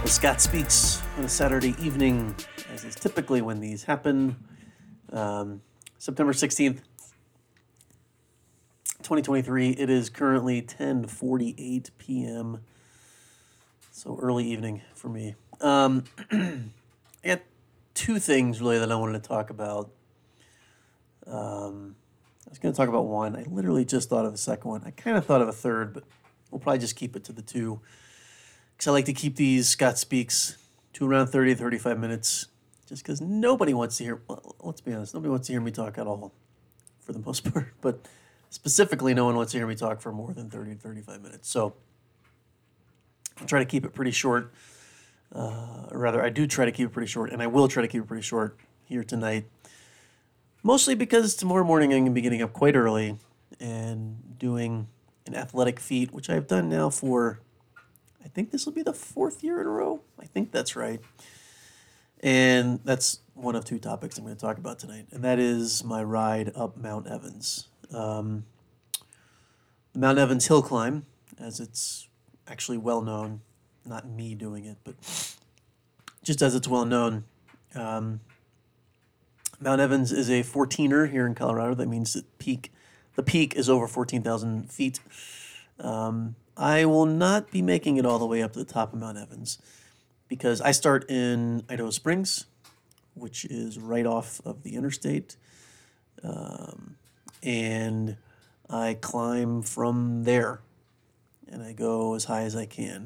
Scott Speaks on a Saturday evening, as is typically when these happen. September 16th, 2023. It is currently 10:48 p.m. So early evening for me. I got two things really that I wanted to talk about. I was going to talk about one. I literally just thought of a second one. I kind of thought of a third, but we'll probably just keep it to the two. Because I like to keep these Scott Speaks to around 30 to 35 minutes. Just because nobody wants to hear, well, let's be honest, nobody wants to hear me talk at all, for the most part. But specifically, no one wants to hear me talk for more than 30 to 35 minutes. So I'll try to keep it pretty short. Or rather, I do try to keep it pretty short, and I will try to keep it pretty short here tonight. Mostly because tomorrow morning I'm going to be getting up quite early and doing an athletic feat, which I've done now for, I think this will be the fourth year in a row. I think that's right. And that's one of two topics I'm going to talk about tonight, and that is my ride up Mount Evans. The Mount Evans hill climb, as it's actually well known, not me doing it, but just as it's well known. Mount Evans is a 14er here in Colorado. That means the peak is over 14,000 feet. I will not be making it all the way up to the top of Mount Evans because I start in Idaho Springs, which is right off of the interstate, and I climb from there, and I go as high as I can.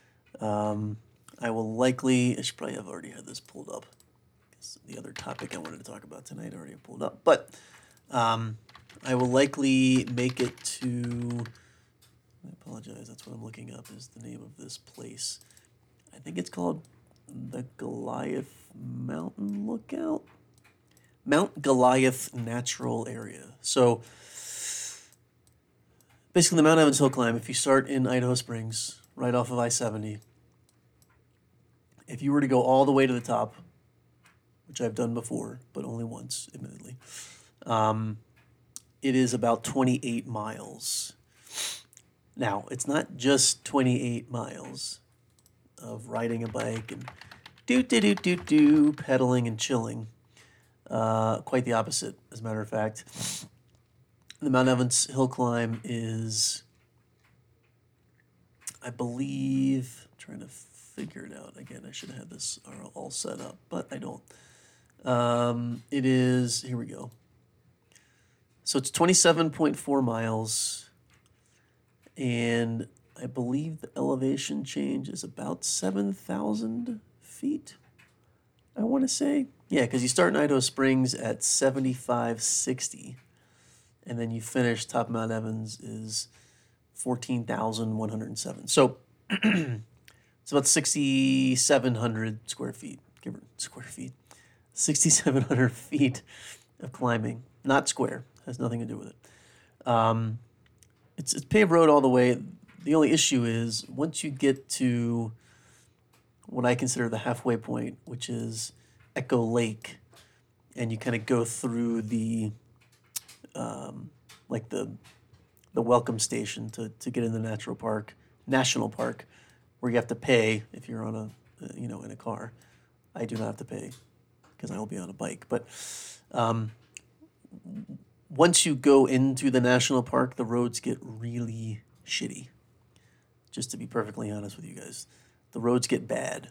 I should probably have already had this pulled up. The other topic I wanted to talk about tonight I already pulled up, but I will likely make it to, I apologize, that's what I'm looking up is the name of this place. I think it's called the Goliath Mountain Lookout. Mount Goliath Natural Area. So basically the Mount Evans hill climb, if you start in Idaho Springs, right off of I-70, if you were to go all the way to the top, which I've done before, but only once, admittedly, it is about 28 miles. Now, it's not just 28 miles of riding a bike and pedaling and chilling. Quite the opposite, as a matter of fact. The Mount Evans hill climb is, I believe, I'm trying to figure it out. Again, I should have had this all set up, but I don't. It is, here we go. So it's 27.4 miles, and I believe the elevation change is about 7,000 feet, I want to say. Yeah, because you start in Idaho Springs at 7,560, and then you finish top of Mount Evans is 14,107. So it's about 6,700 square feet, 6,700 feet of climbing, not square, has nothing to do with it. It's paved road all the way. The only issue is once you get to what I consider the halfway point, which is Echo Lake, and you kind of go through the the welcome station to get in the national park, where you have to pay if you're on in a car. I do not have to pay because I will be on a bike. But once you go into the national park, the roads get really shitty. Just to be perfectly honest with you guys, the roads get bad,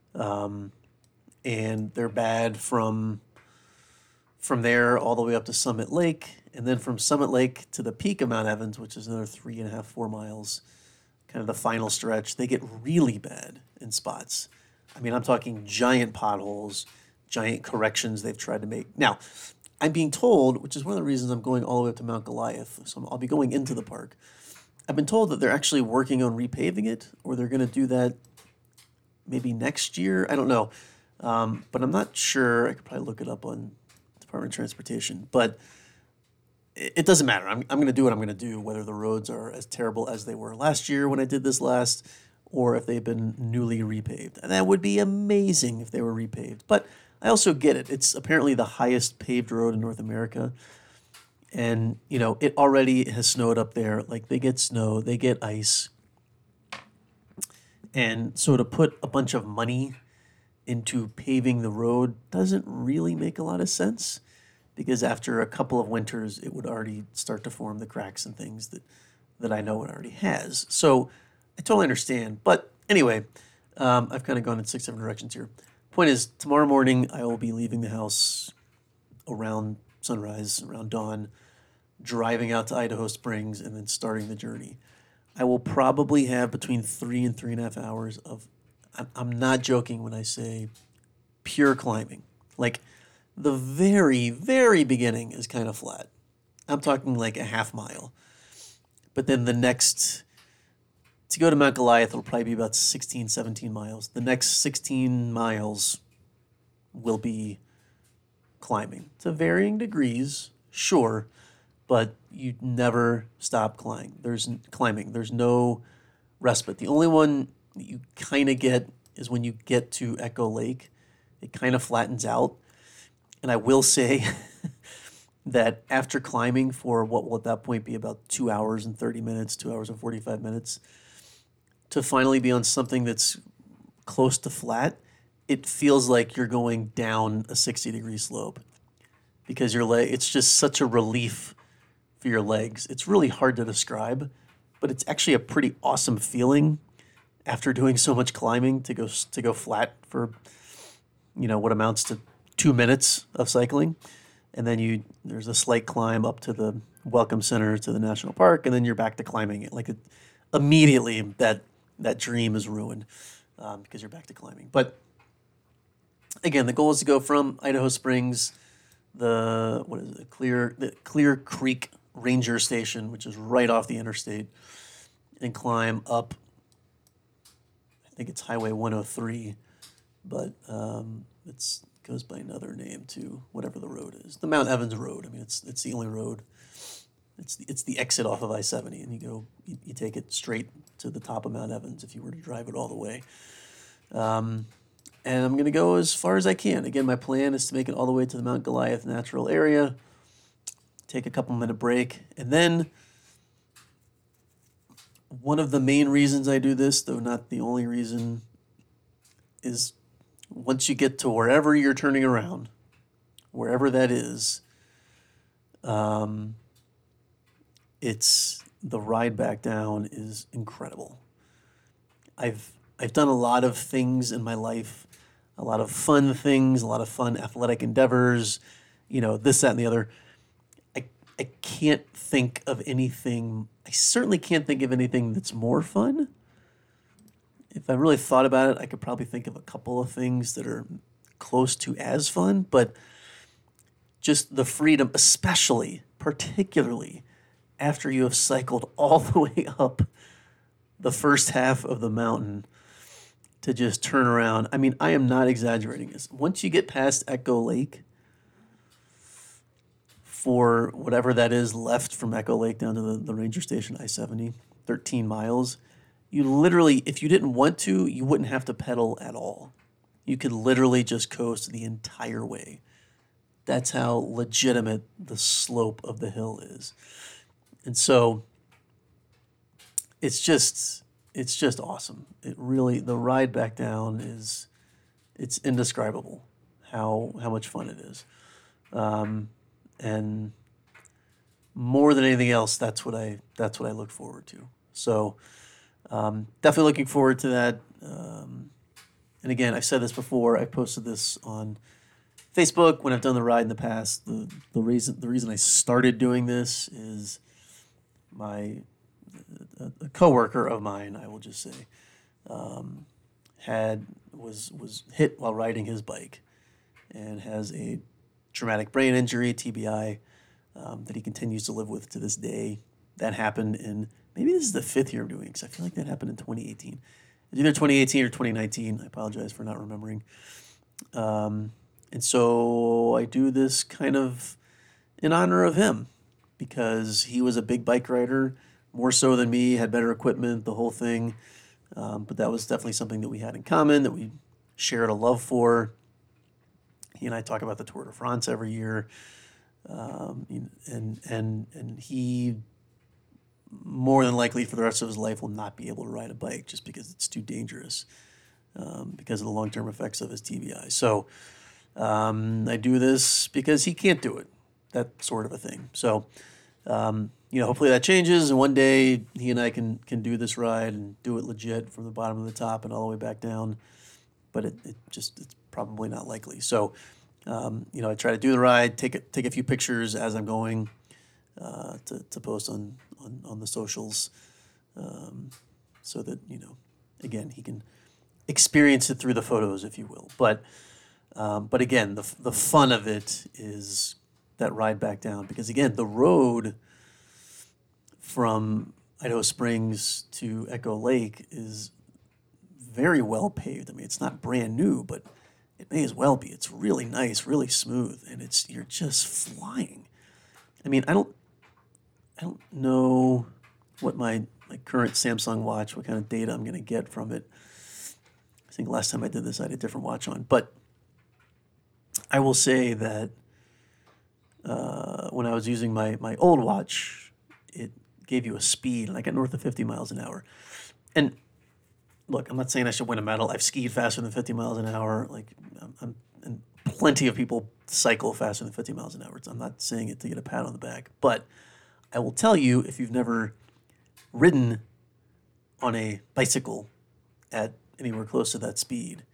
and they're bad from there all the way up to Summit Lake, and then from Summit Lake to the peak of Mount Evans, which is another 3.5, 4 miles, kind of the final stretch. They get really bad in spots. I mean, I'm talking giant potholes, giant corrections they've tried to make. Now, I'm being told, which is one of the reasons I'm going all the way up to Mount Goliath, so I'll be going into the park. I've been told that they're actually working on repaving it, or they're going to do that maybe next year. I don't know, but I'm not sure. I could probably look it up on Department of Transportation, but it doesn't matter. I'm going to do what I'm going to do, whether the roads are as terrible as they were last year when I did this last, or if they've been newly repaved. And that would be amazing if they were repaved. But I also get it. It's apparently the highest paved road in North America. And, it already has snowed up there. Like, they get snow, they get ice. And so to put a bunch of money into paving the road doesn't really make a lot of sense, because after a couple of winters, it would already start to form the cracks and things that I know it already has. So I totally understand. But anyway, I've kind of gone in 6, 7 directions here. Point is, tomorrow morning I will be leaving the house around sunrise, around dawn, driving out to Idaho Springs, and then starting the journey. I will probably have between 3 and 3.5 hours of, I'm not joking when I say pure climbing. Like, the very, very beginning is kind of flat. I'm talking like a half mile. But then to go to Mount Goliath, it'll probably be about 16, 17 miles. The next 16 miles will be climbing to varying degrees, sure, but you never stop climbing. There's no respite. The only one that you kind of get is when you get to Echo Lake. It kind of flattens out. And I will say that after climbing for what will at that point be about 2 hours and 30 minutes, 2 hours and 45 minutes, to finally be on something that's close to flat, it feels like you're going down a 60-degree slope, because it's just such a relief for your legs. It's really hard to describe, but it's actually a pretty awesome feeling after doing so much climbing to go flat for, what amounts to 2 minutes of cycling. And then there's a slight climb up to the welcome center to the national park, and then you're back to climbing it. Immediately that dream is ruined, because you're back to climbing. But again, the goal is to go from Idaho Springs, the Clear Creek Ranger Station, which is right off the interstate, and climb up. I think it's Highway 103, but it goes by another name too, whatever the road is. The Mount Evans Road. I mean, it's the only road. It's the exit off of I-70, and you take it straight to the top of Mount Evans if you were to drive it all the way. And I'm going to go as far as I can. Again, my plan is to make it all the way to the Mount Goliath natural area, take a couple-minute break, and then one of the main reasons I do this, though not the only reason, is once you get to wherever you're turning around, wherever that is, it's the ride back down is incredible. I've done a lot of things in my life, a lot of fun things, a lot of fun athletic endeavors, this, that, and the other. I can't think of anything. I certainly can't think of anything that's more fun. If I really thought about it, I could probably think of a couple of things that are close to as fun, but just the freedom, particularly after you have cycled all the way up the first half of the mountain, to just turn around. I mean, I am not exaggerating this. Once you get past Echo Lake, for whatever that is left from Echo Lake down to the ranger station, I-70, 13 miles, you literally, if you didn't want to, you wouldn't have to pedal at all. You could literally just coast the entire way. That's how legitimate the slope of the hill is. And so it's just awesome. It really, the ride back down it's indescribable how much fun it is. And more than anything else, that's what I look forward to. So definitely looking forward to that. And again, I've said this before. I posted this on Facebook when I've done the ride in the past. The reason I started doing this is a coworker of mine, I will just say, was hit while riding his bike, and has a traumatic brain injury, TBI, that he continues to live with to this day. That happened in, maybe this is the 5th year of doing it, because I feel like that happened in 2018. It's either 2018 or 2019. I apologize for not remembering. And so I do this kind of in honor of him, because he was a big bike rider, more so than me, had better equipment, the whole thing. But that was definitely something that we had in common, that we shared a love for. He and I talk about the Tour de France every year. And he more than likely for the rest of his life will not be able to ride a bike just because it's too dangerous because of the long-term effects of his TBI. So I do this because he can't do it, that sort of a thing. So, hopefully that changes, and one day he and I can do this ride and do it legit from the bottom to the top and all the way back down. But it's probably not likely. So, I try to do the ride, take a few pictures as I'm going to post on the socials, so that again, he can experience it through the photos, if you will. But again, the fun of it is that ride back down, because again, the road from Idaho Springs to Echo Lake is very well paved. I mean, it's not brand new, but it may as well be. It's really nice, really smooth, and you're just flying. I mean, I don't know what my current Samsung watch, what kind of data I'm going to get from it. I think last time I did this, I had a different watch on, but I will say that when I was using my old watch, it gave you a speed, and I got north of 50 miles an hour. And look, I'm not saying I should win a medal. I've skied faster than 50 miles an hour. And plenty of people cycle faster than 50 miles an hour. I'm not saying it to get a pat on the back, but I will tell you, if you've never ridden on a bicycle at anywhere close to that speed,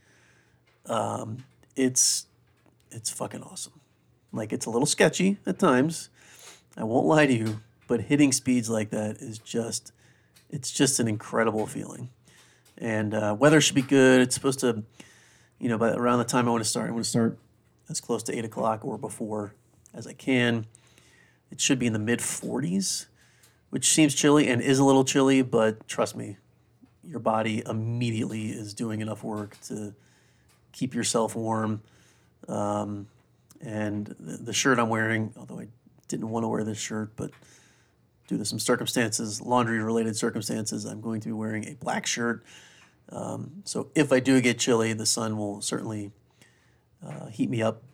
it's fucking awesome. It's a little sketchy at times, I won't lie to you, but hitting speeds like that is just an incredible feeling. And weather should be good. It's supposed to, by around the time I want to start as close to 8 o'clock or before as I can. It should be in the mid 40s, which seems chilly and is a little chilly, but trust me, your body immediately is doing enough work to keep yourself warm. And the shirt I'm wearing, although I didn't want to wear this shirt, but due to some circumstances, laundry-related circumstances, I'm going to be wearing a black shirt. So if I do get chilly, the sun will certainly heat me up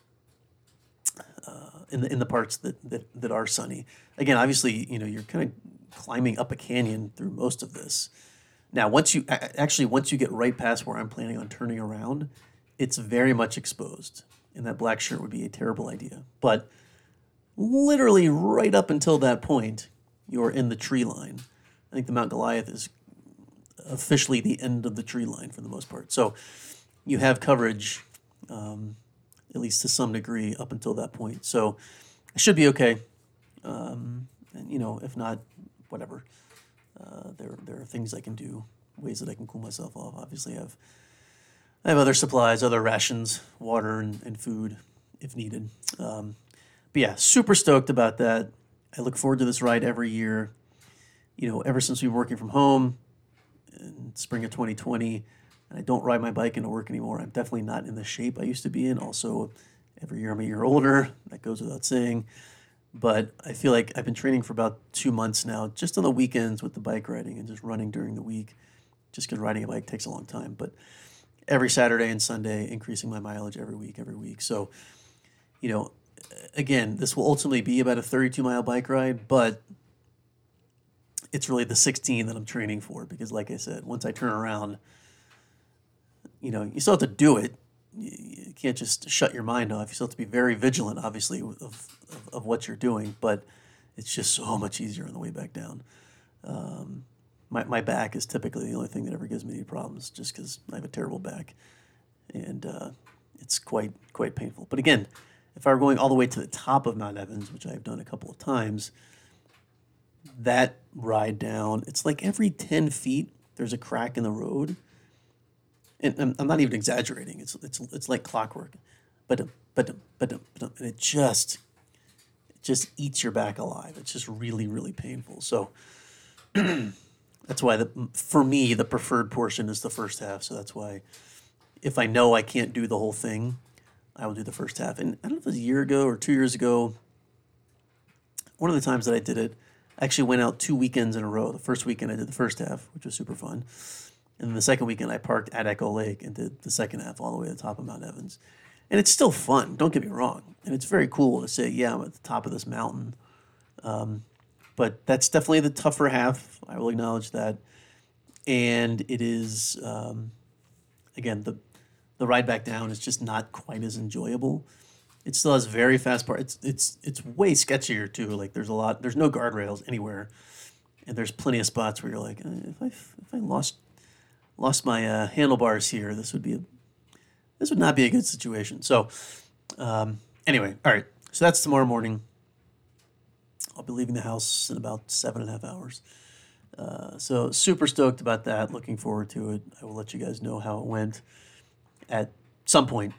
in the parts that are sunny. Again, obviously, you're kind of climbing up a canyon through most of this. Now, once you get right past where I'm planning on turning around, it's very much exposed, and that black shirt would be a terrible idea. But literally right up until that point, you're in the tree line. I think the Mount Goliath is officially the end of the tree line for the most part. So you have coverage, at least to some degree, up until that point. So I should be okay. And, if not, whatever. There are things I can do, ways that I can cool myself off. Obviously, I have other supplies, other rations, water and food if needed. But yeah, super stoked about that. I look forward to this ride every year. Ever since we've been working from home in spring of 2020, and I don't ride my bike into work anymore. I'm definitely not in the shape I used to be in. Also, every year I'm a year older. That goes without saying. But I feel like I've been training for about 2 months now, just on the weekends with the bike riding and just running during the week, just because riding a bike takes a long time. But every Saturday and Sunday, increasing my mileage every week. So, again, this will ultimately be about a 32-mile bike ride, but it's really the 16 that I'm training for, because like I said, once I turn around, you still have to do it. You can't just shut your mind off. You still have to be very vigilant, obviously, of what you're doing, but it's just so much easier on the way back down. My back is typically the only thing that ever gives me any problems, just because I have a terrible back, and it's quite painful. But again, if I were going all the way to the top of Mount Evans, which I've done a couple of times, that ride down, it's like every 10 feet there's a crack in the road. And I'm not even exaggerating. It's like clockwork, but and it just eats your back alive. It's just really, really painful. So that's why for me the preferred portion is the first half. So that's why if I know I can't do the whole thing, I will do the first half. And I don't know if it was a year ago or 2 years ago, one of the times that I did it, I actually went out 2 weekends in a row. The first weekend I did the first half, which was super fun. And then the second weekend I parked at Echo Lake and did the second half all the way to the top of Mount Evans. And it's still fun, don't get me wrong. And it's very cool to say, yeah, I'm at the top of this mountain. But that's definitely the tougher half. I will acknowledge that. And it is, again, the ride back down is just not quite as enjoyable. It still has very fast parts. It's way sketchier too. Like there's no guardrails anywhere, and there's plenty of spots where you're like, if I lost my handlebars here, this would not be a good situation. So anyway, all right. So that's tomorrow morning. I'll be leaving the house in about 7.5 hours. So super stoked about that. Looking forward to it. I will let you guys know how it went at some point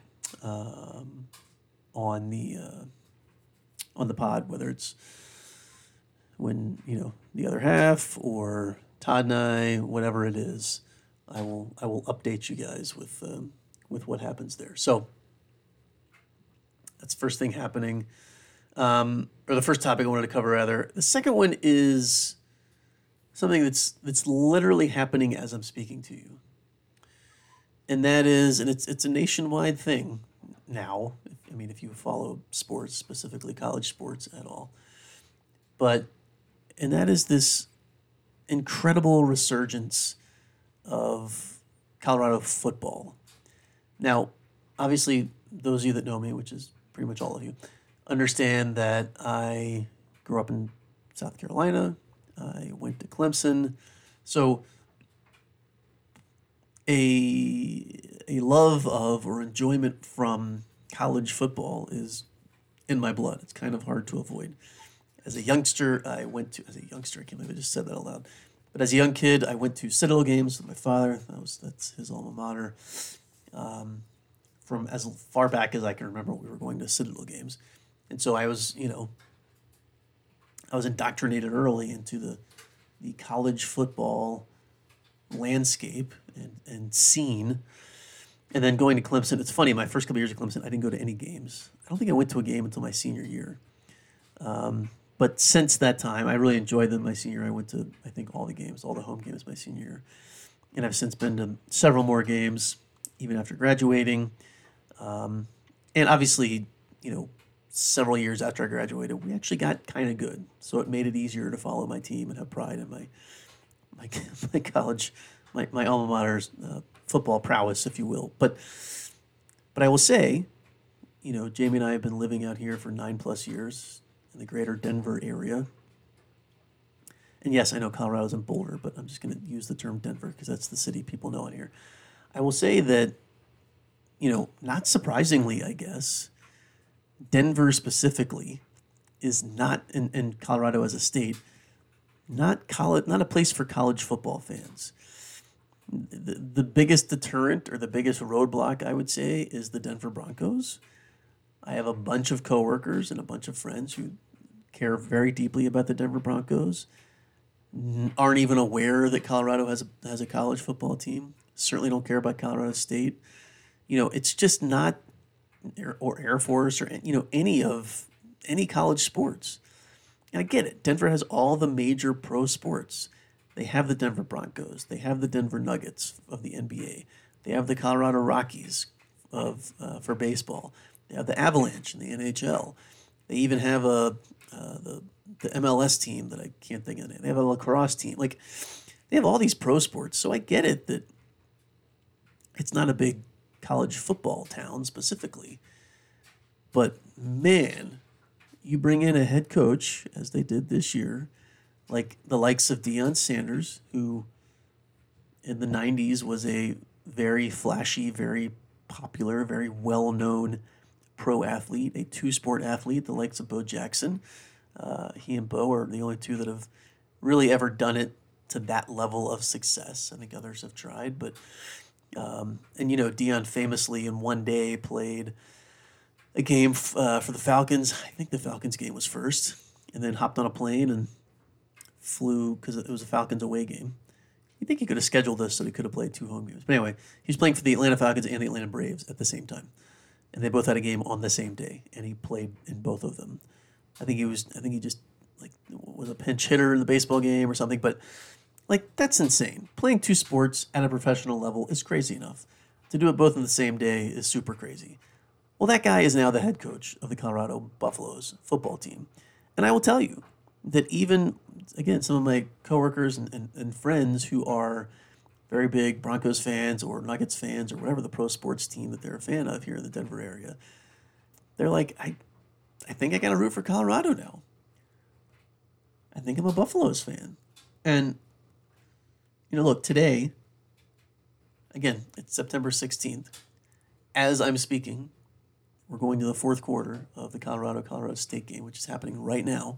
on the pod, whether it's when the other half or Todd and I, whatever it is. I will update you guys with what happens there. So that's the first thing happening, or the first topic I wanted to cover rather. The second one is something that's literally happening as I'm speaking to you, and that is, and it's a nationwide thing now. I mean, if you follow sports, specifically college sports at all, and that is this incredible resurgence of Colorado football. Now, obviously, those of you that know me, which is pretty much all of you, understand that I grew up in South Carolina. I went to Clemson. So a love of or enjoyment from college football is in my blood. It's kind of hard to avoid. As a youngster, I can't believe I just said that out loud. But as a young kid, I went to Citadel games with my father. That's his alma mater. From as far back as I can remember, we were going to Citadel games. And so I was indoctrinated early into the college football landscape and scene. And then going to Clemson, it's funny, my first couple years at Clemson, I didn't go to any games. I don't think I went to a game until my senior year. But since that time, I really enjoyed them my senior year. I went to, I think, all the games, all the home games my senior year. And I've since been to several more games, even after graduating. And obviously, several years after I graduated, we actually got kind of good. So it made it easier to follow my team and have pride in my college, my alma mater's football prowess, if you will. But I will say, Jamie and I have been living out here for 9+ years in the greater Denver area. And yes, I know Colorado's in Boulder, but I'm just going to use the term Denver because that's the city people know in here. I will say that, not surprisingly, I guess, Denver specifically is not, in Colorado as a state, not a place for college football fans. The biggest deterrent or the biggest roadblock, I would say, is the Denver Broncos. I have a bunch of coworkers and a bunch of friends who care very deeply about the Denver Broncos, aren't even aware that Colorado has a college football team, certainly don't care about Colorado State. It's just not, or Air Force or, any college sports. And I get it. Denver has all the major pro sports. They have the Denver Broncos. They have the Denver Nuggets of the NBA. They have the Colorado Rockies for baseball. They have the Avalanche in the NHL. They even have the MLS team that I can't think of the name. They have a lacrosse team. Like, they have all these pro sports. So I get it that it's not a big college football town specifically. But, man, you bring in a head coach, as they did this year, like the likes of Deion Sanders, who in the 90s was a very flashy, very popular, very well-known pro athlete, a two-sport athlete, the likes of Bo Jackson. He and Bo are the only two that have really ever done it to that level of success. I think others have tried, but Deion famously in one day played a game for the Falcons. I think the Falcons game was first, and then hopped on a plane and flew because it was a Falcons away game. You think he could have scheduled this so he could have played 2 home games. But anyway, he was playing for the Atlanta Falcons and the Atlanta Braves at the same time. And they both had a game on the same day, and he played in both of them. I think he just was a pinch hitter in the baseball game or something, but that's insane. Playing 2 sports at a professional level is crazy enough. To do it both on the same day is super crazy. Well, that guy is now the head coach of the Colorado Buffaloes football team. And I will tell you, that even, again, some of my coworkers and friends who are very big Broncos fans or Nuggets fans or whatever the pro sports team that they're a fan of here in the Denver area, they're like, I think I got to root for Colorado now. I think I'm a Buffaloes fan. And, look, today, again, it's September 16th. As I'm speaking, we're going to the fourth quarter of the Colorado State game, which is happening right now.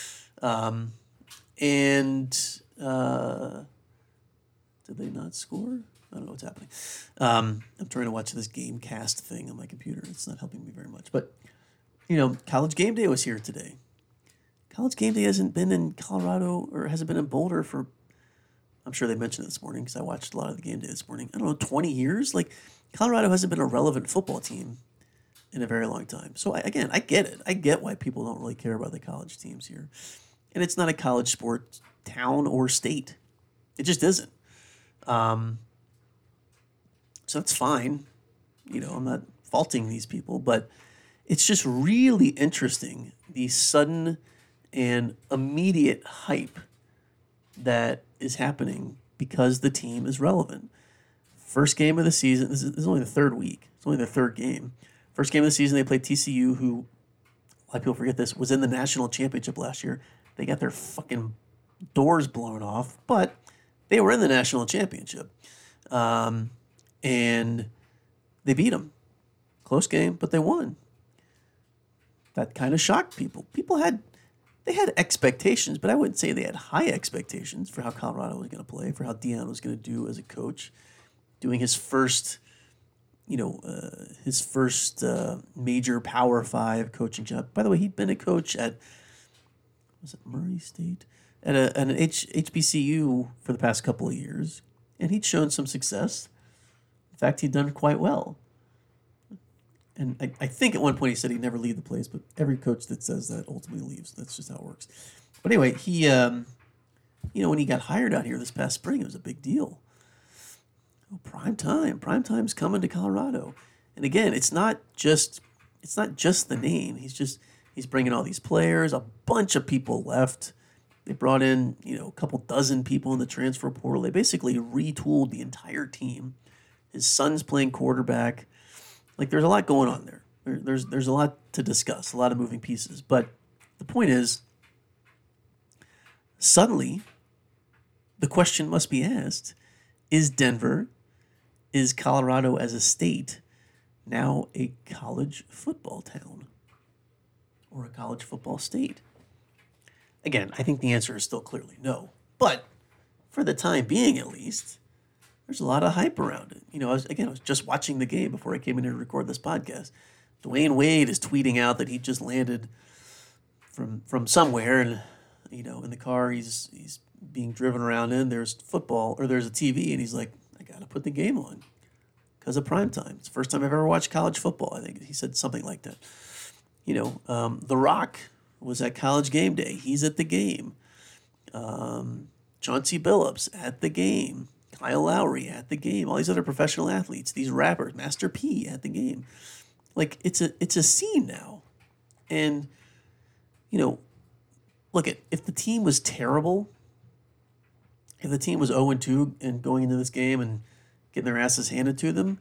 Did they not score? I don't know what's happening. I'm trying to watch this game cast thing on my computer. It's not helping me very much. But, College Game Day was here today. College Game Day hasn't been in Colorado or hasn't been in Boulder for, I'm sure they mentioned it this morning because I watched a lot of the game day this morning. I don't know, 20 years? Like, Colorado hasn't been a relevant football team in a very long time. So, I get it. I get why people don't really care about the college teams here. And it's not a college sport town or state. It just isn't. So that's fine. I'm not faulting these people, but it's just really interesting, the sudden and immediate hype that is happening because the team is relevant. First game of the season, this is only the third week. It's only the third game. First game of the season, they played TCU, who, a lot of people forget this, was in the national championship last year. They got their fucking doors blown off, but they were in the national championship. And they beat them. Close game, but they won. That kind of shocked people. They had expectations, but I wouldn't say they had high expectations for how Colorado was going to play, for how Deion was going to do as a coach, doing his first, major Power 5 coaching job. By the way, he'd been a coach at, was it Murray State? At an HBCU for the past couple of years, and he'd shown some success. In fact, he'd done quite well. And I think at one point he said he'd never leave the place, but every coach that says that ultimately leaves. That's just how it works. But anyway, he, when he got hired out here this past spring, it was a big deal. Prime time's coming to Colorado. And again, it's not just the name. He's bringing all these players. A bunch of people left. They brought in, a couple dozen people in the transfer portal. They basically retooled the entire team. His son's playing quarterback. Like, there's a lot going on there. There's a lot to discuss, a lot of moving pieces. But the point is, suddenly, the question must be asked, is Colorado as a state now a college football town or a college football state? Again, I think the answer is still clearly no. But for the time being, at least, there's a lot of hype around it. I was just watching the game before I came in here to record this podcast. Dwayne Wade is tweeting out that he just landed from somewhere, and in the car he's being driven around in. There's football, or there's a TV, and he's like, I gotta put the game on because of prime time. It's the first time I've ever watched college football. I think he said something like that. The Rock was at College Game Day. He's at the game. Chauncey Billups at the game. Kyle Lowry at the game. All these other professional athletes, these rappers, Master P at the game. Like, it's a scene now. And, look, if the team was terrible, if the team was 0-2 and going into this game and getting their asses handed to them,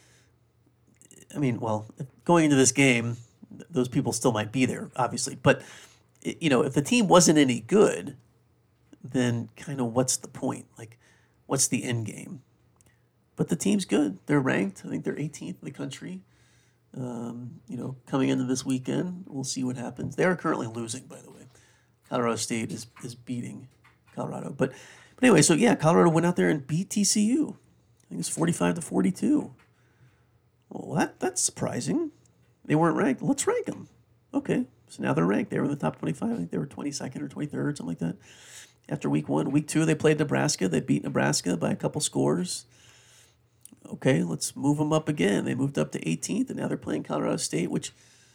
going into this game, those people still might be there, obviously. But, if the team wasn't any good, then kind of what's the point? Like, what's the end game? But the team's good. They're ranked. I think they're 18th in the country. Coming into this weekend, we'll see what happens. They are currently losing, by the way. Colorado State is beating Colorado. But anyway, so yeah, Colorado went out there and beat TCU. I think it's 45-42. Well, that's surprising. They weren't ranked. Let's rank them. Okay, so now they're ranked. They were in the top 25. I think they were 22nd or 23rd, something like that. After week 1. Week 2, they played Nebraska. They beat Nebraska by a couple scores. Okay, let's move them up again. They moved up to 18th, and now they're playing Colorado State, which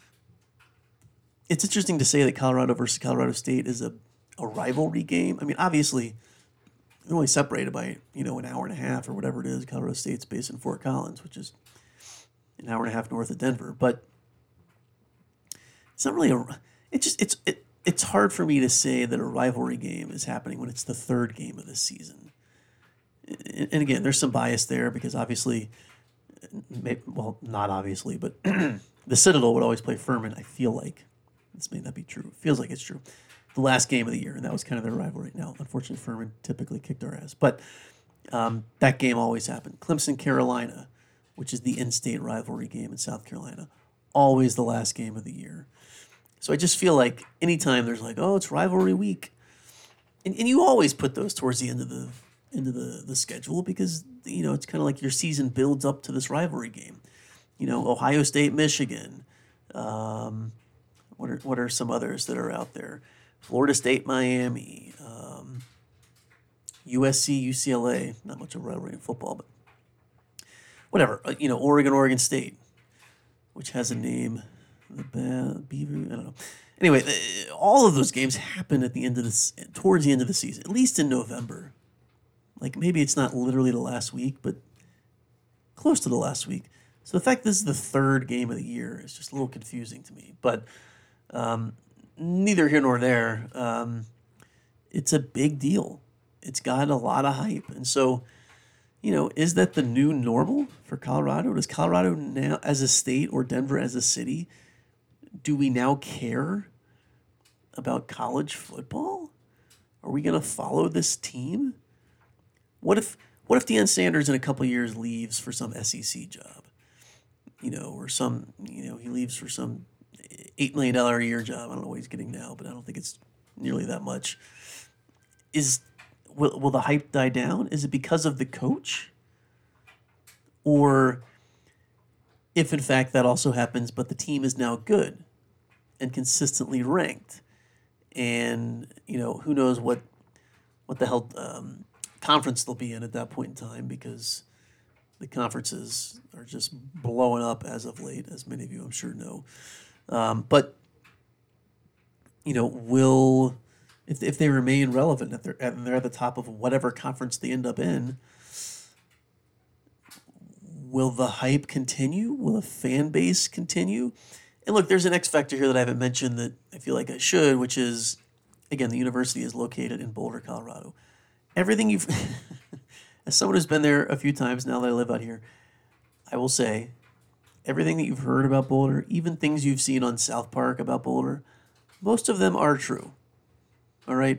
it's interesting to say that Colorado versus Colorado State is a rivalry game. Obviously, they're only separated by, an hour and a half or whatever it is. Colorado State's based in Fort Collins, which is an hour and a half north of Denver. But it's not really it's hard for me to say that a rivalry game is happening when it's the third game of the season. And again, there's some bias there because obviously, well, not obviously, but the Citadel would always play Furman. I feel like this may not be true. It feels like it's true. The last game of the year, and that was kind of their rivalry. Now, unfortunately, Furman typically kicked our ass, but that game always happened. Clemson, Carolina, which is the in-state rivalry game in South Carolina, always the last game of the year. So I just feel like anytime there's like, oh, it's rivalry week, and you always put those towards the end of the schedule because it's kind of like your season builds up to this rivalry game. Ohio State, Michigan. What are some others that are out there? Florida State, Miami. USC, UCLA. Not much of a rivalry in football, but whatever. Oregon State, which has a name. The Beaver. I don't know. Anyway, all of those games happen at the end of towards the end of the season, at least in November. Like maybe it's not literally the last week, but close to the last week. So the fact this is the third game of the year is just a little confusing to me. But neither here nor there. It's a big deal. It's got a lot of hype. And so, is that the new normal for Colorado? Does Colorado now, as a state, or Denver as a city, do we now care about college football? Are we going to follow this team? What if Deion Sanders in a couple of years leaves for some SEC job? Or some, he leaves for some $8 million a year job. I don't know what he's getting now, but I don't think it's nearly that much. Will the hype die down? Is it because of the coach? Or if in fact that also happens, but the team is now good and consistently ranked, and who knows what the hell conference they'll be in at that point in time, because the conferences are just blowing up as of late, as many of you I'm sure know. But will, if they remain relevant, if they're at the top of whatever conference they end up in, will the hype continue? Will the fan base continue? And look, there's an X factor here that I haven't mentioned that I feel like I should, which is, again, the university is located in Boulder, Colorado. Everything you've, as someone who's been there a few times now that I live out here, I will say, everything that you've heard about Boulder, even things you've seen on South Park about Boulder, most of them are true. All right?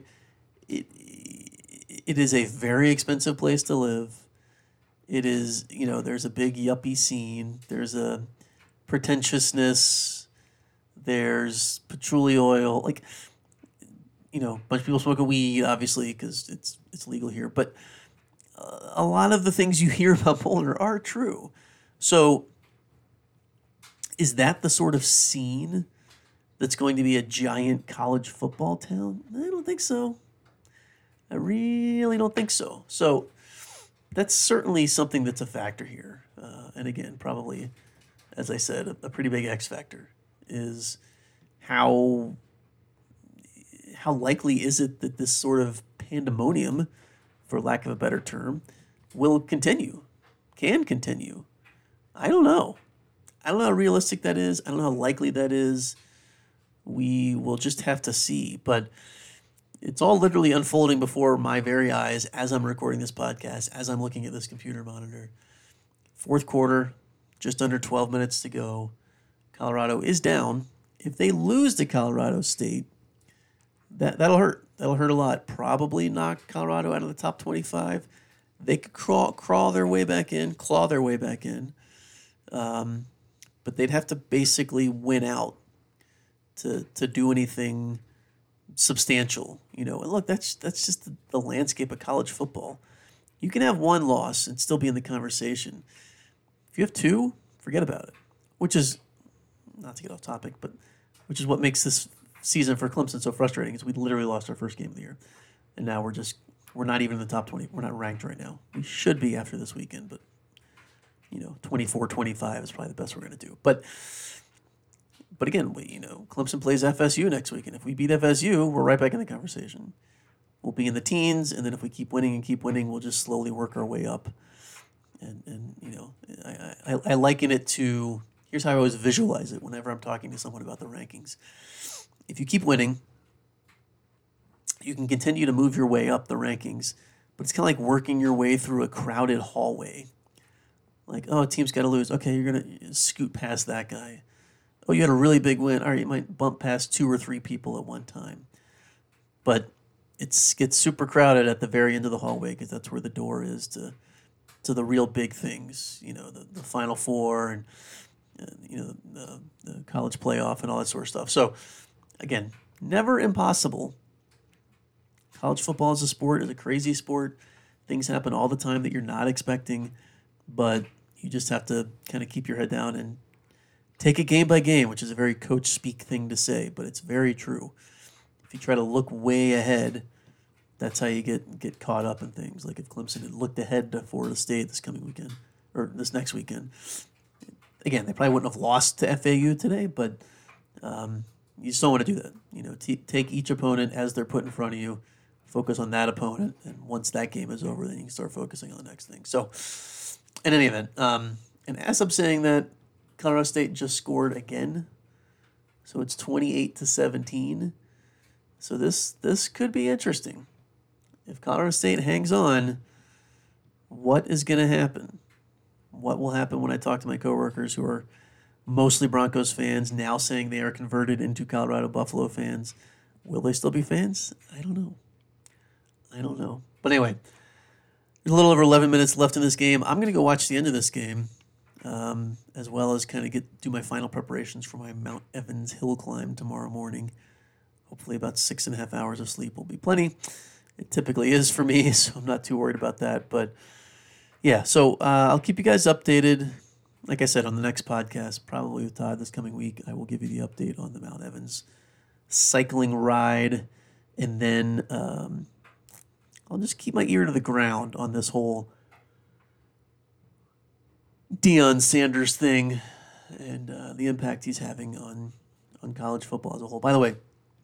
It is a very expensive place to live. It is, there's a big yuppie scene. There's a pretentiousness. There's patchouli oil. Like, a bunch of people smoking weed, obviously, because it's legal here. But a lot of the things you hear about Boulder are true. So is that the sort of scene that's going to be a giant college football town? I don't think so. I really don't think so. So that's certainly something that's a factor here. And again, probably, as I said, a pretty big X factor is how likely is it that this sort of pandemonium, for lack of a better term, will continue, can continue. I don't know. I don't know how realistic that is. I don't know how likely that is. We will just have to see. But it's all literally unfolding before my very eyes as I'm recording this podcast, as I'm looking at this computer monitor. Fourth quarter, just under 12 minutes to go. Colorado is down. If they lose to Colorado State, that'll hurt. That'll hurt a lot. Probably knock Colorado out of the top 25. They could crawl their way back in, claw their way back in. But they'd have to basically win out to do anything substantial, And look, that's just the landscape of college football. You can have one loss and still be in the conversation. If you have two, forget about it. Which is, not to get off topic, but which is what makes this season for Clemson so frustrating, is we literally lost our first game of the year. And now we're not even in the top 20. We're not ranked right now. We should be after this weekend, but 24-25 is probably the best we're going to do. But again, Clemson plays FSU next week, and if we beat FSU, we're right back in the conversation. We'll be in the teens, and then if we keep winning, we'll just slowly work our way up. And I liken it to, here's how I always visualize it whenever I'm talking to someone about the rankings. If you keep winning, you can continue to move your way up the rankings, but it's kind of like working your way through a crowded hallway. Like, oh, a team's got to lose. Okay, you're going to scoot past that guy. Oh, you had a really big win. All right, you might bump past 2 or 3 people at one time. But it gets super crowded at the very end of the hallway because that's where the door is to the real big things. The Final Four and the college playoff and all that sort of stuff. So, again, never impossible. College football is a sport, is a crazy sport. Things happen all the time that you're not expecting, but you just have to kind of keep your head down and take it game by game, which is a very coach speak thing to say, but it's very true. If you try to look way ahead, that's how you get caught up in things. Like if Clemson had looked ahead to Florida State this coming weekend, or this next weekend, again, they probably wouldn't have lost to FAU today, but you just don't want to do that. Take each opponent as they're put in front of you, focus on that opponent, and once that game is over, then you can start focusing on the next thing. So, in any event, and as I'm saying that, Colorado State just scored again, so it's 28-17. So this could be interesting. If Colorado State hangs on, what is going to happen? What will happen when I talk to my coworkers who are mostly Broncos fans, now saying they are converted into Colorado Buffalo fans? Will they still be fans? I don't know. But anyway, there's a little over 11 minutes left in this game. I'm going to go watch the end of this game, as well as kind of do my final preparations for my Mount Evans hill climb tomorrow morning. Hopefully about 6.5 hours of sleep will be plenty. It typically is for me, so I'm not too worried about that. But yeah, so I'll keep you guys updated. Like I said, on the next podcast, probably with Todd this coming week, I will give you the update on the Mount Evans cycling ride. And then I'll just keep my ear to the ground on this whole Deion Sanders thing and the impact he's having on college football as a whole. By the way,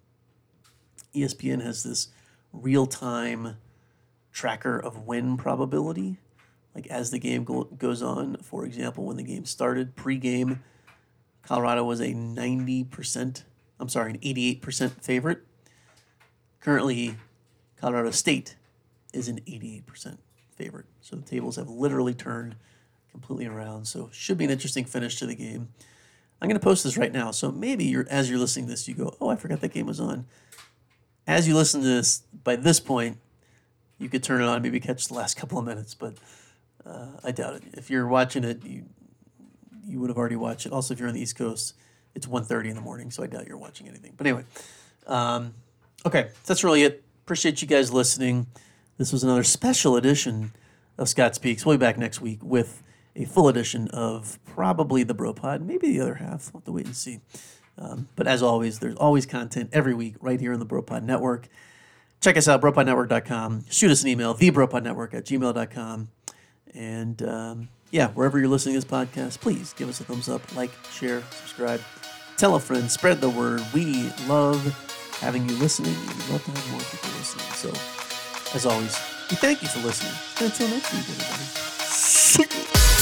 ESPN has this real-time tracker of win probability. Like as the game goes on, for example, when the game started, pre-game, Colorado was an 88% favorite. Currently, Colorado State is an 88% favorite. So the tables have literally turned completely around. So should be an interesting finish to the game. I'm going to post this right now. So maybe as you're listening to this, you go, oh, I forgot that game was on. As you listen to this, by this point, you could turn it on and maybe catch the last couple of minutes, but I doubt it. If you're watching it, you would have already watched it. Also, if you're on the East Coast, it's 1:30 in the morning, so I doubt you're watching anything. But anyway, okay, that's really it. Appreciate you guys listening. This was another special edition of Scott Speaks. We'll be back next week with a full edition of probably the Bro Pod, maybe the other half. We'll have to wait and see. But as always, there's always content every week right here on the Bro Pod Network. Check us out, bropodnetwork.com. Shoot us an email, thebropodnetwork@gmail.com. And wherever you're listening to this podcast, please give us a thumbs up, like, share, subscribe, tell a friend, spread the word. We love having you listening, and we'd love to have more people listening. So, as always, we thank you for listening. And until next week, everybody.